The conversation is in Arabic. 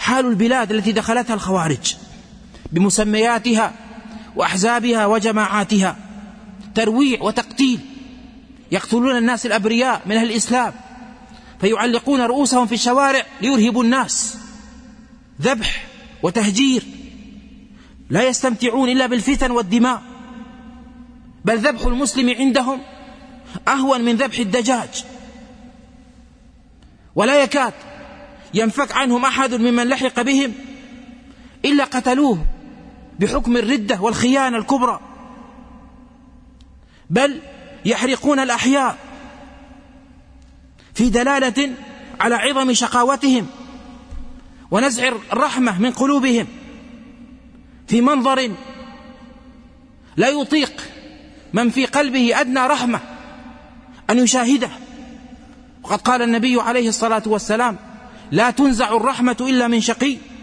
حال البلاد التي دخلتها الخوارج بمسمياتها وأحزابها وجماعاتها، ترويع وتقتيل، يقتلون الناس الأبرياء من أهل الإسلام فيعلقون رؤوسهم في الشوارع ليرهبوا الناس، ذبح وتهجير، لا يستمتعون إلا بالفتن والدماء، بل ذبح المسلم عندهم أهون من ذبح الدجاج، ولا يكاد ينفك عنهم أحد ممن لحق بهم إلا قتلوه بحكم الردة والخيانة الكبرى، بل يحرقون الأحياء في دلالة على عظم شقاوتهم ونزع الرحمة من قلوبهم، في منظر لا يطيق من في قلبه أدنى رحمة أن يشاهده. وقد قال النبي عليه الصلاة والسلام: لا تنزع الرحمة إلا من شقي.